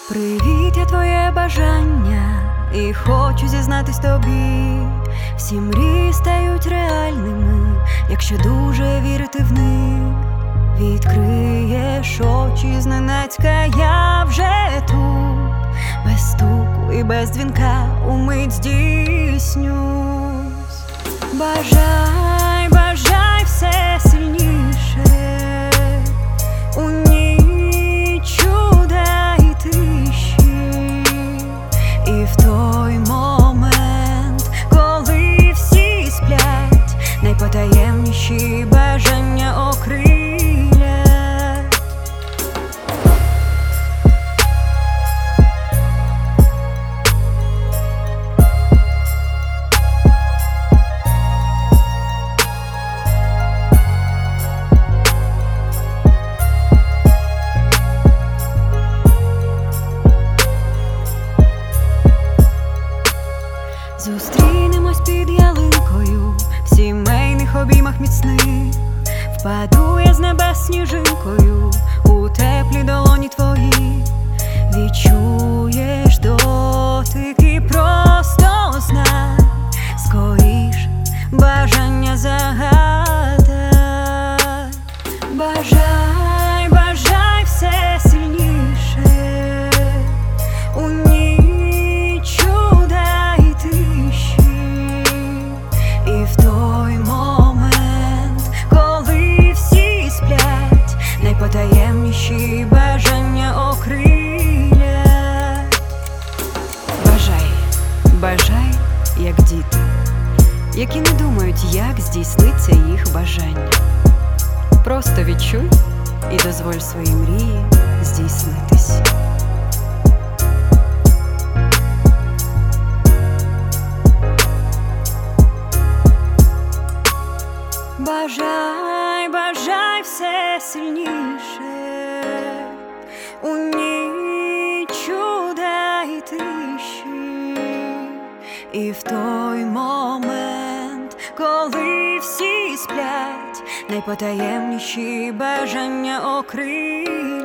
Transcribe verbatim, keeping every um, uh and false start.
Привіт, я твоє бажання, і хочу зізнатись тобі. Всі мрії стають реальними, якщо дуже вірити в них. Відкриєш очі зненацька, я вже тут, без стуку і без дзвінка умить здійснюсь. Бажай, бажай все сильніше, у ніч чуда і тиші, і в той момент, коли всі сплять, найпотаємніші бажання окрилять. Зустрінемось під ялинкою, в сімейних обіймах міцних. Впаду я з небес сніжинкою у теплі долоні твої. Відчуєш дотик і просто знай, скоріш бажання загадай. Бажай, бажай все сильніше, у ніч чуда і тиші, і в той момент, коли всі сплять, найпотаємніші бажання окрилять. Бажай, бажай, як діти, які не думають, як здійсниться їх бажання. Просто відчуй і дозволь своїй мрії здійснитись. Бажай, бажай все сильніше, у ніч чуда і тиші, і в той момент, коли всі сплять, найпотаємніші бажання окрилять.